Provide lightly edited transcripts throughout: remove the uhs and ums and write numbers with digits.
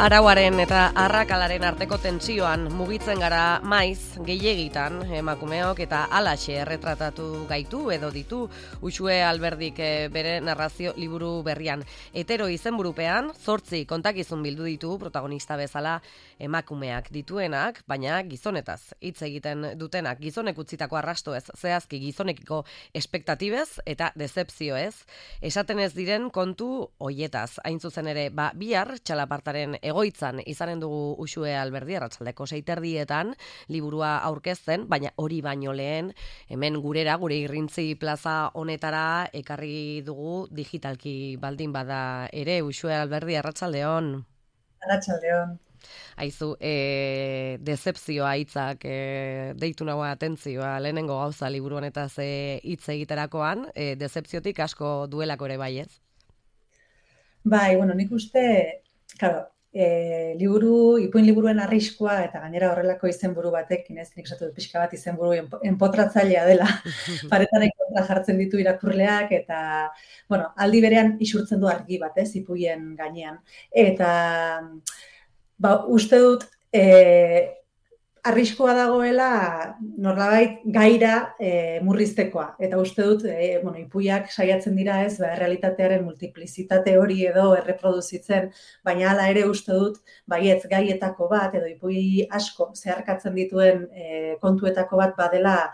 Arauaren eta arrakalaren arteko tentsioan mugitzen gara maiz gehiegitan emakumeok eta halaxe erretratatu gaitu edo ditu Uxue Alberdik bere narrazio liburu berrian. Hetero izenburupean 8 kontakizun bildu ditu protagonista bezala emakumeak dituenak, baina gizonetaz hitz egiten dutenak, gizonek utzitako arrastoez, zehazki gizonekiko espektatibez eta dezepzioez, esaten ez diren kontu hoietaz. Hain zuzen ere, bihar txalapartaren egoitzan izanen dugu Uxue Alberdi arratsaldeko 6:30 liburua aurkezten, baina hori baino lehen hemen gurera, gure Irrintzi plaza honetara ekarri dugu digitalki baldin bada ere. Uxue Alberdi, arratsaldeon. Arratsaldeon. Aizu, dezepzioa hitzak deitu nagoa atentzioa lehenengo gauza liburu honetaz hitz egiterakoan, dezepziotik asko duelako ere bai, ez? Bai, nik uste, claro, ipuin liburuen arriskua eta gainera horrelako izenburu batekin, ez, nik esatu dut pixka bat izenburu enpotratzailea dela. Paretan kontra jartzen ditu irakurleak eta, aldi berean isurtzen du argi bat, ez, ipuien gainean. Eta, uste dut, arriskua dagoela nolabait gaira murriztekoa. Eta uste dut, ipuiak saiatzen dira ez, errealitatearen multiplizitate hori edo erreproduzitzen, baina hala ere uste dut, baietz gaietako bat edo ipui asko zeharkatzen dituen kontuetako bat badela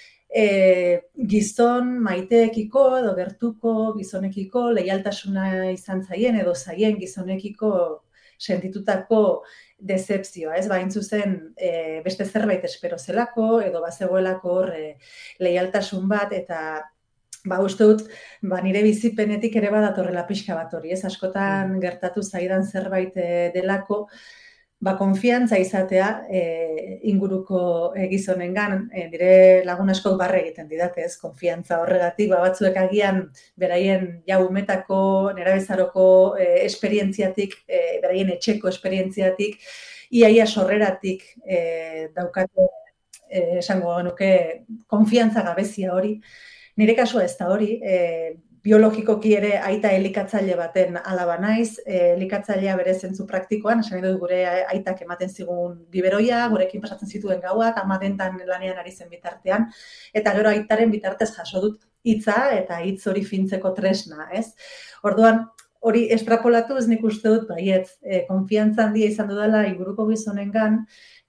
gizon maiteekiko edo gertuko gizonekiko leialtasuna izan zaien edo zaien gizonekiko sentitutako dezepzioa, ez? Hain zuzen beste zerbait espero zelako edo bazegoelako hor leialtasun bat eta uste dut nire bizipenetik ere badatorrela pixka bat hori, ez? Askotan gertatu zaidan zerbait delako, konfiantza izatea inguruko gizonengan, nire lagun askok barre egiten didate, ez? Konfiantza horregatik, batzuek agian beraien umetako, nerabezaroko esperientziatik, beraien etxeko esperientziatik, iaia sorreratik daukate, esango nuke, konfiantza gabezia hori. Nire kasua ez da hori, biologikoki ere aita elikatzaile baten alaba naiz, elikatzailea bere zentzu praktikoan, esan dut gure aitak ematen zigun biberoia, gurekin pasatzen zituen gauak, ama dentan lanean ari zen bitartean, eta gero aitaren bitartez jaso dut hitza eta hitz hori fintzeko tresna, ez? Orduan, hori estrapolatuz nik uste dut, baietz, konfiantza handia izan dudala inguruko gizonengan,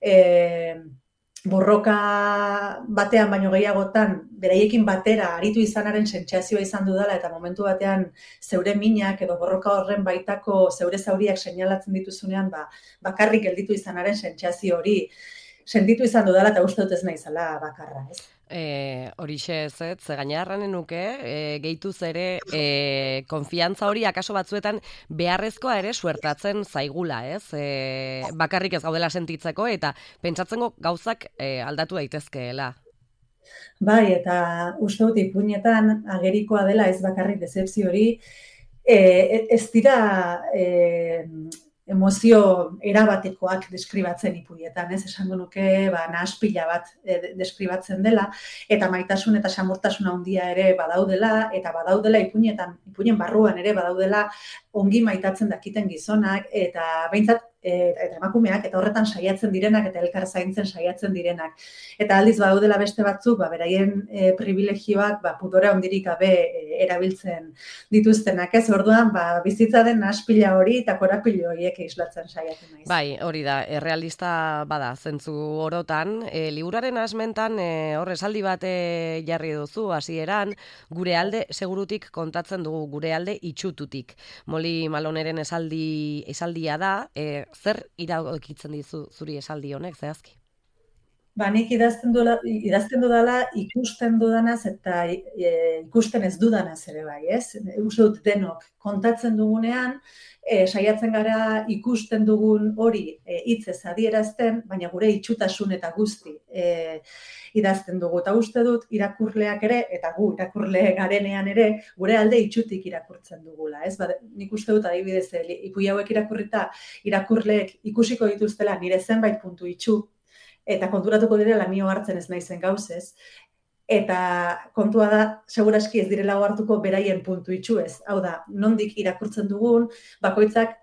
borroka batean baino gehiagotan, beraiekin batera aritu izanaren sentsazioa izan dudala eta momentu batean zeure minak edo borroka horren baitako zeure zauriak seinalatzen dituzunean, bakarrik gelditu izanaren sentsazio hori sentitu izan dudala eta uste dut ez naizela bakarra, ez? Horixe ez, ze gainera erranen nuke, gehituz ere, konfiantza hori akaso batzuetan beharrezkoa ere suertatzen zaigula, ez? Bakarrik ez gaudela sentitzeko eta pentsatzen gauzak aldatu daitezkeela. Bai, eta uste dut ipuinetan agerikoa dela ez bakarrik dezepzio hori, ez dira emozio erabatekoak deskribatzen ipuietan, ez? Esango nuke, nahaspila bat deskribatzen dela, eta maitasun eta samurtasun handia ere badaudela, eta badaudela ipuinen barruan ere badaudela ongi maitatzen dakiten gizonak, eta behintzat, eta emakumeak, eta horretan saiatzen direnak, eta elkar zaintzen saiatzen direnak. Eta aldiz badaudela beste batzuk, beraien privilegioak, pudore handirik gabe erabiltzen dituztenak, ez? Orduan, bizitza den nahaspila hori eta korapilo horiek islatzen saiatu naiz. Bai, hori da, errealista bada, zentzu orotan. Liburaren asmentan, esaldi bat jarri duzu, hasieran, gure alde segurutik kontatzen dugu, gure alde itxututik. Molly Maloneren esaldia da, zer iradokitzen dizu zuri esaldi honek, zehazki? Nik idazten dudala ikusten dudanaz eta ikusten ez dudanaz ere bai, ez? Uste dut denok kontatzen dugunean, saiatzen gara ikusten dugun hori hitzez adierazten, baina gure itxutasun eta guzti idazten dugu. Eta uste dut irakurleak ere, eta gu irakurle garenean ere, gure alde itxutik irakurtzen dugula. Ez? Nik uste dut adibidez, ipui hauek irakurrita, irakurleek ikusiko dituztela nire zenbait puntu itxu, eta konturatuko direla nio hartzen ez naizen gauzez, eta kontua da, seguraski ez direla hartuko beraien puntu itxuez. Hau da, nondik irakurtzen dugun, bakoitzak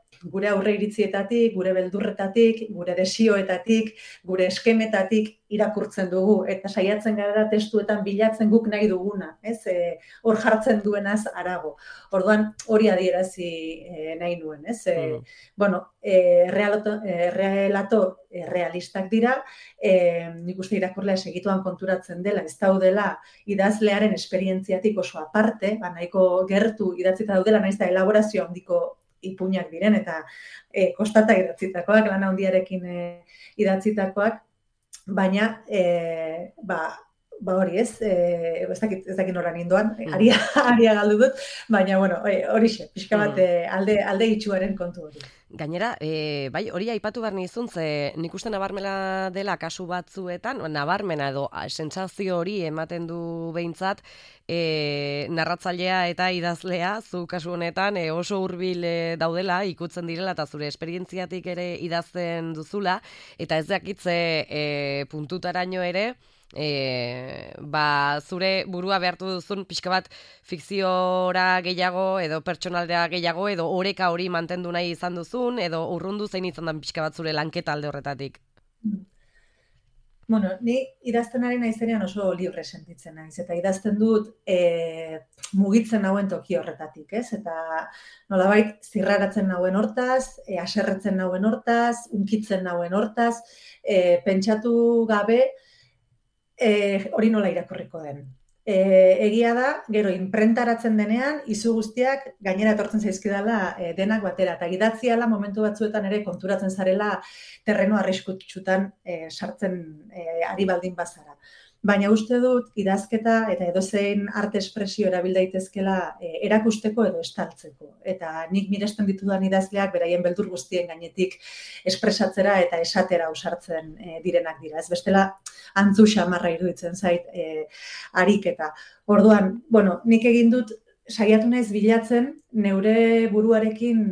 gure aurre iritzietatik, gure beldurretatik, gure desioetatik, gure eskemetatik irakurtzen dugu, eta saiatzen gara testuetan bilatzen guk nahi duguna, ez? Hor jartzen duenaz arago. Orduan, hori adierazi nahi nuen, ez? Bueno, relato realistak dira, nik uste irakurlea segituan konturatzen dela, ez daudela idazlearen esperientziatik oso aparte, nahiko gertu idatzita daudela, naiz da elaborazio handiko ipuinak diren, eta kostata idatzitakoak, lan handiarekin idatzitakoak, baina, hori ez, ez dakit nola nindoan, aria galdu dut, baina, bueno, horixe, pixka bat alde itxuaren kontu hori. Gainera, bai, hori aipatu behar nizun, ze nik uste nabarmela dela kasu batzuetan, nabarmena edo sentsazio hori ematen du behintzat, narratzailea eta idazlea, zu kasu honetan oso hurbil daudela, ikutzen direla eta zure esperientziatik ere idazten duzula, eta ez dakitze puntutaraino ere, zure burua behartu duzun pixka bat fikziora gehiago edo pertsonaldea gehiago edo oreka hori mantendu nahi izan duzun edo urrundu zein izan da pixka bat zure lanketa alde horretatik? Bueno, ni idazten ari naizenean oso libre sentitzen naiz, eta idazten dut mugitzen nauen toki horretatik, ez? Eta nolabait zirraratzen nauen hortaz, haserretzen nauen hortaz, unkitzen nauen hortaz, pentsatu gabe, hori nola irakurriko den. Egia da, gero inprentaratzen denean, izu guztiak gainera etortzen zaizkidala denak batera, eta idatziala momentu batzuetan ere konturatzen zarela terreno arriskutsutan sartzen ari baldin bazara. Baina uste dut idazketa eta edozein arte espresio erabil daitezkela erakusteko edo estaltzeko. Eta nik miresten ditudan idazleak beraien beldur guztien gainetik espresatzera eta esatera ausartzen direnak dira. Ez bestela antzu xamarra iruditzen zait ariketa. Orduan, bueno, nik egin dut saiatu naiz bilatzen neure buruarekin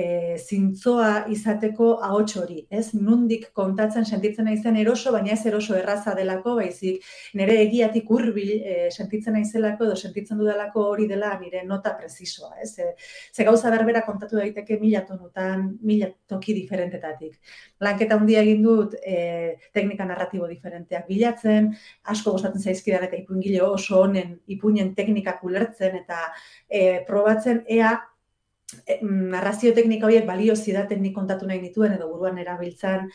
zintzoa izateko ahots hori, ez? Nundik kontatzen sentitzen naizen eroso, baina ez eroso erraza delako, baizik nire egiatik hurbil sentitzen naizelako edo sentitzen dudalako hori dela nire nota presisoa, ez? Ze gauza berbera kontatu daiteke 1000 tonutan, 1000 toki diferentetatik. Lanketa handia egin dut teknika narratibo diferenteak bilatzen, asko gustatzen zaizkidan eta ipuingile oso honen ipuinen teknikak ulertzen eta probatzen ea narrazio teknika horiek balio zidaten nik kontatu nahi nituen edo buruan erabiltzan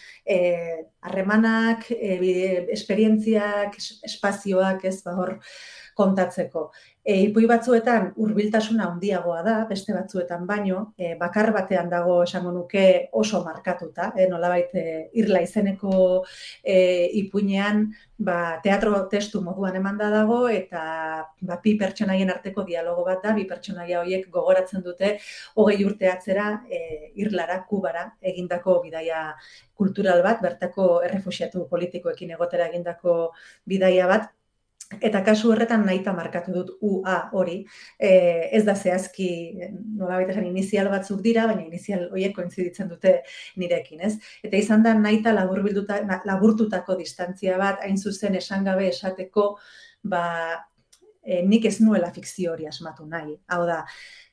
harremanak, esperientziak, espazioak, ez hor kontatzeko. Ipuin batzuetan hurbiltasuna handiagoa da, beste batzuetan baino, bakar batean dago esango nuke oso markatuta, nolabait irla izeneko ipuinean teatro testu moduan emanda dago eta bi pertsonaien arteko dialogo bat da, bi pertsonaia horiek gogoratzen dute 20 urte atzera irlara, Kubara egindako bidaia kultural bat, bertako errefuxiatu politikoekin egotera egindako bidaia bat. Eta kasu horretan nahita markatu dut UA hori, ez da zehazki nolabait esan inizial batzuk dira, baina inizial horiek kointziditzen dute nirekin, ez? Eta izan da nahita laburtutako distantzia bat, hain zuzen esan gabe esateko, nik ez nuela fikzio hori asmatu nahi. Hau da,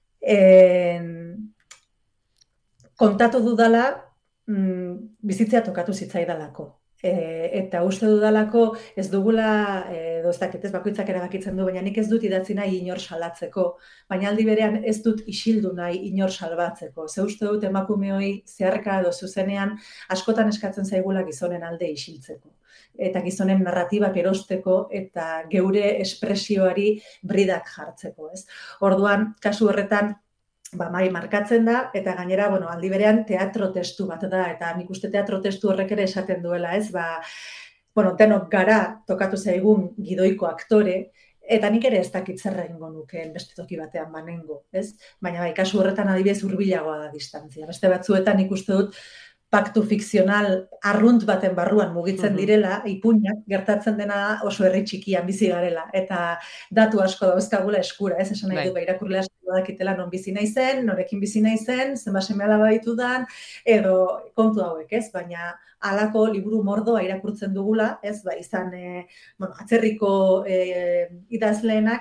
kontatu dudala, bizitzea tokatu zitzaidalako. Eta uste dudalako ez dugula, ez bakoitzak erabakitzen du, baina nik ez dut idatzi nahi inor salatzeko, baina aldi berean ez dut isildu nahi inor salbatzeko. Ze uste dut emakumeoi zeharka edo zuzenean askotan eskatzen zaigula gizonen alde isiltzeko. Eta gizonen narratibak erosteko eta geure espresioari bridak jartzeko, ez? Orduan, kasu horretan, mai markatzen da, eta gainera, aldi berean teatro testu bat da, eta nik uste teatro testu horrek ere esaten duela, ez? Denok gara tokatu zaigun gidoiko aktore, eta nik ere ez dakit zer egingo nukeen beste toki batean banengo, ez? Baina kasu horretan adibidez hurbilagoa da distantzia. Beste batzuetan nik uste dut paktu fikzional arrunt baten barruan mugitzen direla, ipuinak gertatzen dena oso herri txikian bizi garela, eta datu asko dauzkagula eskura, ez? Esan nahi dut, irakurle asko dakitela non bizi naizen, norekin bizi naizen, zenbat seme-alaba ditudan, edo kontu hauek, ez? Baina halako liburu mordoa irakurtzen dugula, ez? Izan, atzerriko idazleenak,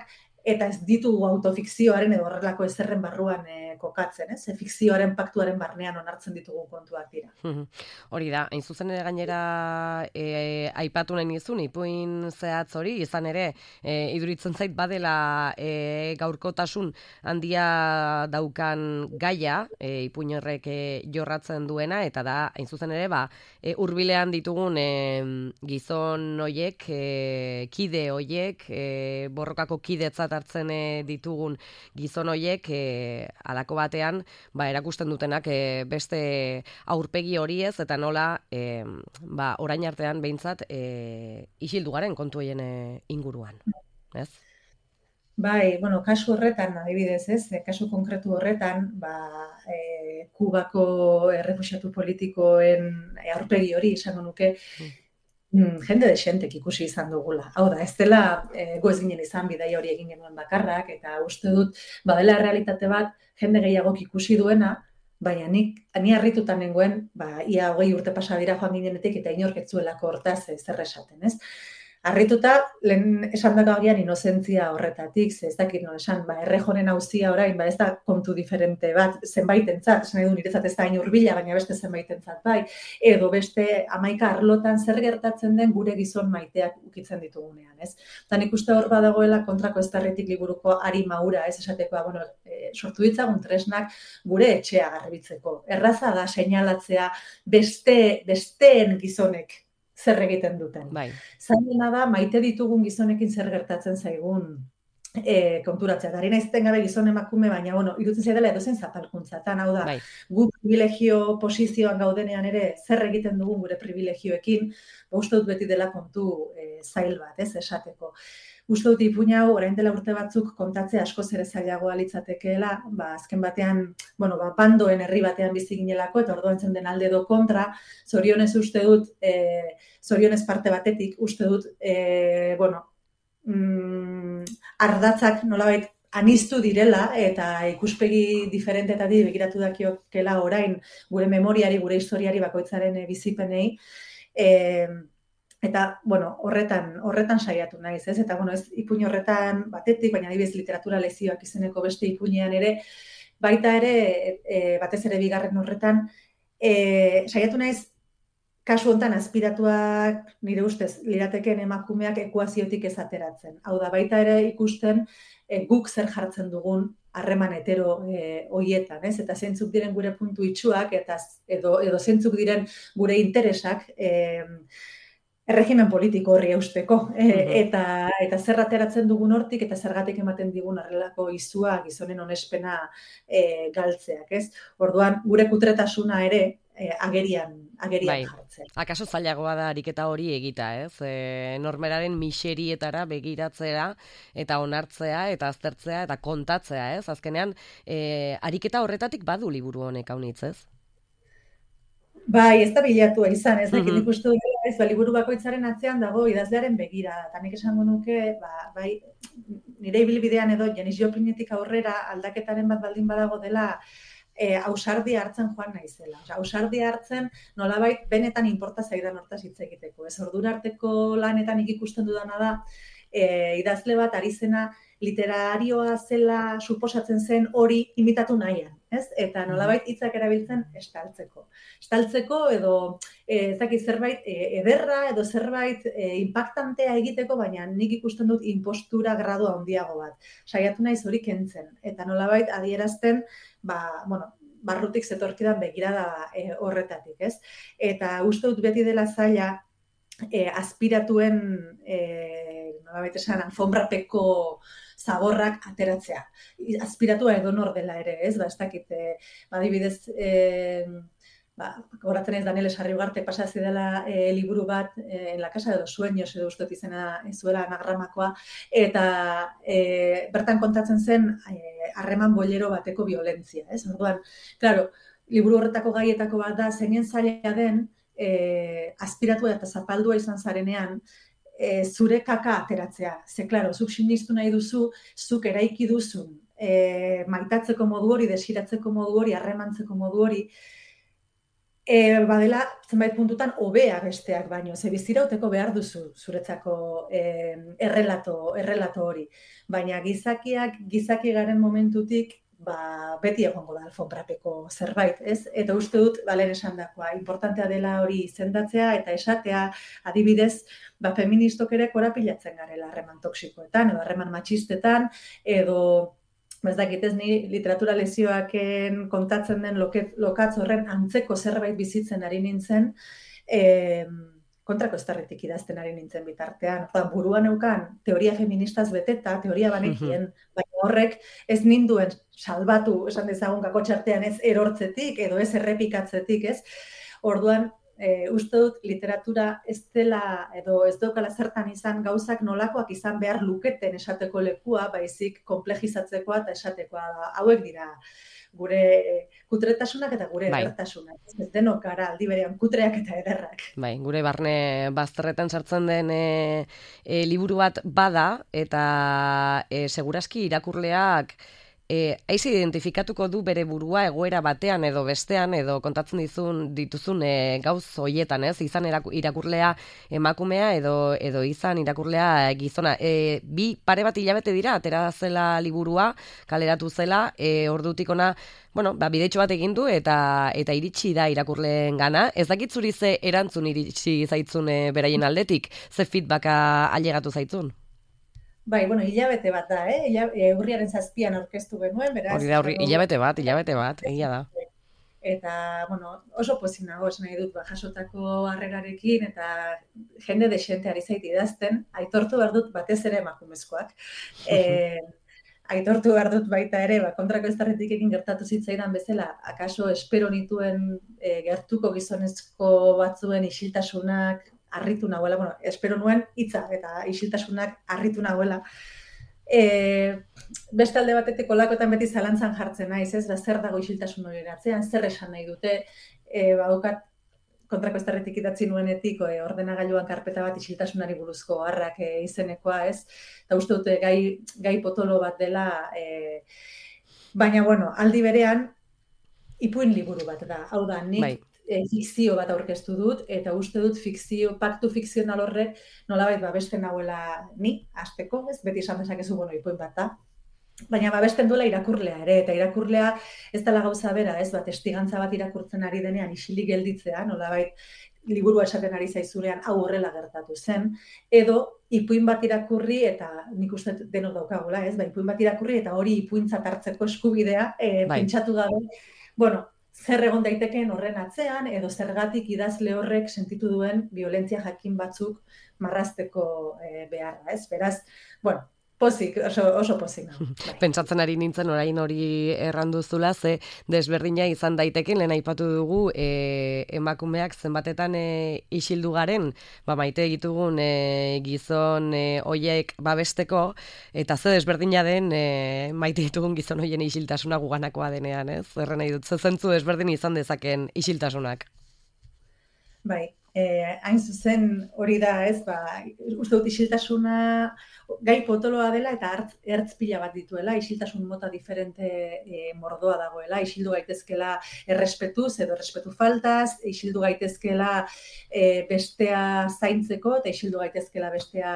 eta ez ditugu autofikzioaren edo horrelako ezerren barruan kokatzen, ez? Fikzioaren paktuaren barnean onartzen ditugu kontuak dira. Hori da, hain zuzen ere gainera aipatu nahi nizun, ipuin zehatz hori, izan ere, iduritzen zait badela gaurkotasun handia daukan gaia, ipuin horrek jorratzen duena, eta da, hain zuzen ere, hurbilean ditugun gizon hoiek, kide hoiek, borrokako kidetzat hartzen ditugun gizon hoiek, halako batean, erakusten dutenak beste aurpegi horiez, eta nola, orain artean behintzat, isildu garen kontu hoien inguruan, ez? Bai, bueno, kasu horretan, adibidez, ez, kasu konkretu horretan, Kubako errefuxiatu politikoen aurpegi hori izango nuke, jende desentek ikusi izan dugula. Hau da, ez dela gu ez ginen izan bidaia hori egin genuen bakarrak, eta uste dut, badela realitate bat, jende gehiagok ikusi duena, baina ni harrituta nengoen, ia 20 urte pasa dira joan ginenetik, eta inork ez zuelako hortaz zer esaten, ez? Harrituta, lehen esan dago agian inozentzia horretatik, ez dakit non esan, errejonen auzia orain, ez da kontu diferente bat, zenbaitentzat, esan nahi du niretzat ez da hain hurbila, baina beste zenbaitentzat bai, edo beste 11 arlotan zer gertatzen den gure gizon maiteak ukitzen ditugunean, ez? Eta nik uste hor badagoela kontrako eztarritik liburuko Ari Maura, ez esatekoa, sortu ditzagun tresnak gure etxea garbitzeko. Erraza da seinalatzea besteen gizonek zer egiten duten. Bai. Zailena da, maite ditugun gizonekin zer gertatzen zaigun konturatzea. Dari naizten gabe gizon emakume, baina, irutzen zaidala edozen zapalkuntzatan, hau da, gu privilegio posizioan gaudenean ere, zer egiten dugun gure privilegioekin, uste dut beti dela kontu zail bat, ez, esateko. Uste dut ipuin hau, orain dela urte batzuk kontatzea askoz ere zailagoa litzatekeela, azken batean, bandoen herri batean bizi ginelako, eta orduan zen den alde edo kontra, zorionez uste dut, zorionez parte batetik, uste dut, ardatzak nolabait aniztu direla, eta ikuspegi diferentetatik begiratu dakiokela orain gure memoriari, gure historiari bakoitzaren bizipenei, eta, horretan saiatu naiz, ez? Eta, ez ipuin horretan batetik, baina adibidez literatura lezioak izeneko beste ipuinean ere, baita ere, batez ere bigarren horretan, saiatu naiz, kasu hontan azpiratuak nire ustez lirateken emakumeak ekuaziotik ez ateratzen. Hau da, baita ere ikusten guk zer jartzen dugun harreman hetero hoietan, ez? Eta zeintzuk diren gure puntu itsuak, edo zeintzuk diren gure interesak, erregimen politiko horri eusteko, eta zer ateratzen dugun hortik, eta zergatik ematen digun horrelako izua gizonen onespena galtzeak, ez? Orduan, gure kutretasuna ere agerian jartzen. Akaso zailagoa da ariketa hori egita, ez? Normeraren miserietara begiratzea, eta onartzea, eta aztertzea, eta kontatzea, ez? Azkenean, ariketa horretatik badu liburu honek haunitz, ez? Bai, ez da bilatua izan, ez dakit ikustu dela, ez, liburu bakoitzaren atzean dago idazlearen begira, eta nik esango nuke, bai, nire ibilbidean edo Janis Joplinetik aurrera aldaketaren bat baldin badago dela ausardia hartzen joan naizela. Ausardia hartzen nolabait benetan inporta zaidan hortaz hitz egiteko. Ez ordura arteko lanetan ikusten dudana da, idazle bat ari zena literarioa zela suposatzen zen hori imitatu nahian, ez? Eta nolabait hitzak erabiltzen estaltzeko. Estaltzeko edo ez dakit zerbait ederra edo zerbait impactantea egiteko, baina nik ikusten dut impostura gradu handiago bat. Saiatu naiz hori kentzen eta nolabait adierazten, barrutik zetorkidan begirada horretatik, ez? Eta uste dut beti dela zaila aspiratuen nolabait esan alfonbrapeko zaborrak ateratzea. Aspiratua edonor dela ere, ez? Ez dakit, adibidez, goratzen ez Daniel Sarriugarte pasasi dela liburu bat en la casa de los sueños edo uste izena zuela anagramakoa, eta bertan kontatzen zen harreman boilero bateko violentzia, ez? Orduan, claro, liburu horretako gaietako bat da zeinen zaila den aspiratua eta zapaldua izan zarenean zure kaka ateratzea. Ze, claro, zuk sinistu nahi duzu, zuk eraiki duzun maitatzeko modu hori, desiratzeko modu hori, harremantzeko modu hori, badela zenbait puntutan hobea besteak baino, ze bizirauteko behar duzu zuretzako errelato hori. Baina gizaki garen momentutik, beti egongo da alfonbrapeko zerbait, ez? Eta uste dut, lehen esandakoa, importantea dela hori izendatzea eta esatea, adibidez, feministok ere korapilatzen garela harreman toksikoetan, edo harreman matxistetan, edo ez dakit ez ni literatura lezioaken kontatzen den lokatz horren antzeko zerbait bizitzen ari nintzen, kontrako estarritik idazten ari nintzen bitartean. Buruan neukan teoria feministaz beteta, teoria banekien, baina horrek ez ninduen salbatu, esan dezagun kakotxartean ez erortzetik, edo ez errepikatzetik, ez? Orduan, uste dut literatura ez dela, edo ez daukala zertan izan gauzak nolakoak izan behar luketen esateko lekua, baizik konplejizatzekoa eta esatekoa da. Hauek dira gure kutretasunak eta gure edertasunak. Ez denok gara aldi berean kutreak eta ederrak. Bai, gure barne bazterretan sartzen den liburu bat bada, eta segurazki irakurleak aiz identifikatuko du bere burua egoera batean edo bestean, edo kontatzen dituzun gauz hoietan, ez? Izan irakurlea emakumea edo izan irakurlea gizona. Bi pare bat hilabete dira, atera zela liburua, kaleratu zela, ordutik ona, bidetxo bat egin du eta iritsi da irakurleen gana. Ez dakit zuri ze erantzun iritsi zaitzun beraien aldetik, ze feedbacka ailegatu zaitzun? Bai, hilabete bat da, urriaren 7an aurkeztu genuen, beraz. Hori da, hilabete bat, egia da. Eta, oso pozik nago, esan nahi dut, jasotako harrerarekin, eta jende desente ari zait idazten, aitortu behar dut batez ere emakumezkoak. Aitortu behar dut baita ere, kontrako estarretik egin gertatu zitzaidan bezala, akaso espero nituen gertuko gizonezko batzuen isiltasunak, harritu nagoela, espero nuen hitza eta isiltasunak harritu nagoela. Beste alde batetik olakoetan beti zalantzan jartzen naiz, ez da zer dago isiltasun hori eratzean, zer esan nahi dute, badukat kontrako estarretik idatzi nuenetik ordenagailuan karpeta bat isiltasunari buruzko harrak izenekoa, ez? Eta uste dute gai potolo bat dela, baina, aldi berean, ipuin liburu bat da, hau da, nik fikzio bat aurkeztu dut, eta uste dut paktu fikzional horrek nolabait babesten nahuela ni, hasteko, ez beti esan dezakezu, ipuin bat da. Baina babesten duela irakurlea ere, eta irakurlea ez dela gauza bera, ez testigantza bat irakurtzen ari denean isilik gelditzea, nolabait liburua esaten ari zaizurean hau horrela gertatu zen, edo ipuin bat irakurri, eta nik uste denok daukagula, ez, ipuin bat irakurri, eta hori ipuintzat hartzeko eskubidea, pentsatu gabe, zer egon daitekeen horren atzean, edo zergatik idazle horrek sentitu duen violentzia jakin batzuk marrazteko beharra, ez? Beraz, pozik, oso pozik. Pentsatzen ari nintzen orain hori erranduzula, ze desberdina izan daiteken, lehen aipatu dugu emakumeak zenbatetan isildu garen, maite egitugun gizon hoiek babesteko, eta ze desberdina den maite ditugun gizon hoien isiltasuna guganakoa denean, ez? Erren nahi dut, ze zentzu desberdin izan dezaken isiltasunak. Bai, hain zuzen hori da, ez, uste dut isiltasuna gai potoloa dela eta ertz pila bat dituela, isiltasun mota diferente mordoa dagoela, isildu gaitezkela errespetuz edo errespetu faltaz, isildu gaitezkela bestea zaintzeko eta isildu gaitezkela bestea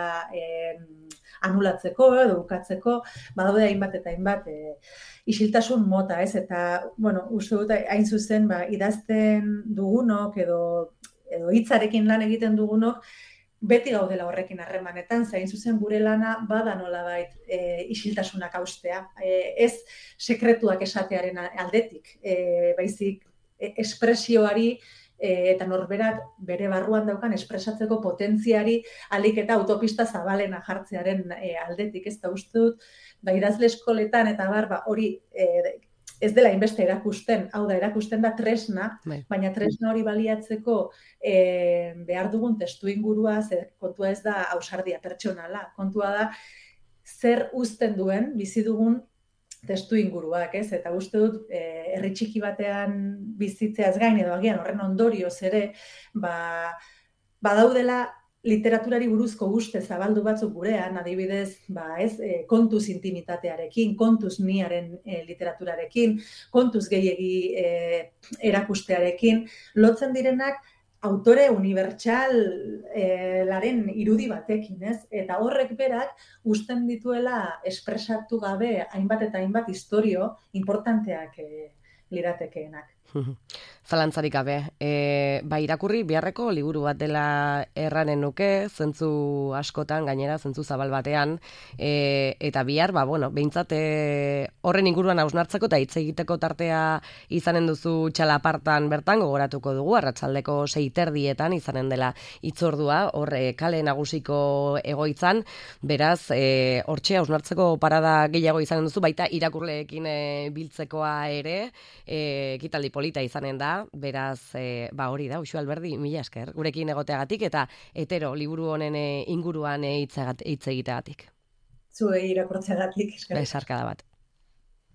anulatzeko edo bukatzeko, badaude hainbat eta hainbat isiltasun mota, ez, eta, uste dut hain zuzen, idazten dugunok edo hitzarekin lan egiten dugunok, beti gaudela horrekin harremanetan, zain zuzen gure lana bada nolabait isiltasunak haustea. Ez sekretuak esatearen aldetik, baizik espresioari eta norberak bere barruan daukan espresatzeko potentziari alik eta autopista zabalena jartzearen aldetik. Ez da uste dut, idazle eskoletan eta hori ez dela inbeste erakusten, hau da, erakusten da tresna, baina tresna hori baliatzeko behar dugun testu ingurua, kontua ez da ausardia pertsonala, kontua da zer uzten duen bizi dugun testu inguruak, ez? Eta uste dut, herri txiki batean bizitzeaz gain, edo agian horren ondorioz ere, badaudela literaturari buruzko uste zabaldu batzuk gurean, adibidez, kontuz intimitatearekin, kontuz niaren literaturarekin, kontuz gehiegi erakustearekin, lotzen direnak autore unibertsal laren irudi batekin, ez? Eta horrek berak uzten dituela espresatu gabe hainbat eta hainbat istorio importanteak liratekeenak. Zalantzarik gabe, irakurri beharreko liburu bat dela erranen nuke, zentzu askotan, gainera, zentzu zabal batean, eta bihar, behintzat horren inguruan hausnartzeko eta hitz egiteko tartea izanen duzu txalapartan bertan, gogoratuko dugu, arratsaldeko 6:30 izanen dela hitzordua, hor kale nagusiko egoitzan, beraz, hortxe hausnartzeko parada gehiago izanen duzu, baita irakurleekin biltzekoa ere, ekitaldi polita izanen da, beraz, hori da, Uxue Alberdi, mila esker, gurekin egoteagatik eta hetero liburu honen inguruan hitz egiteagatik. Zuei irakurtzeagatik, esker. Besarkada bat.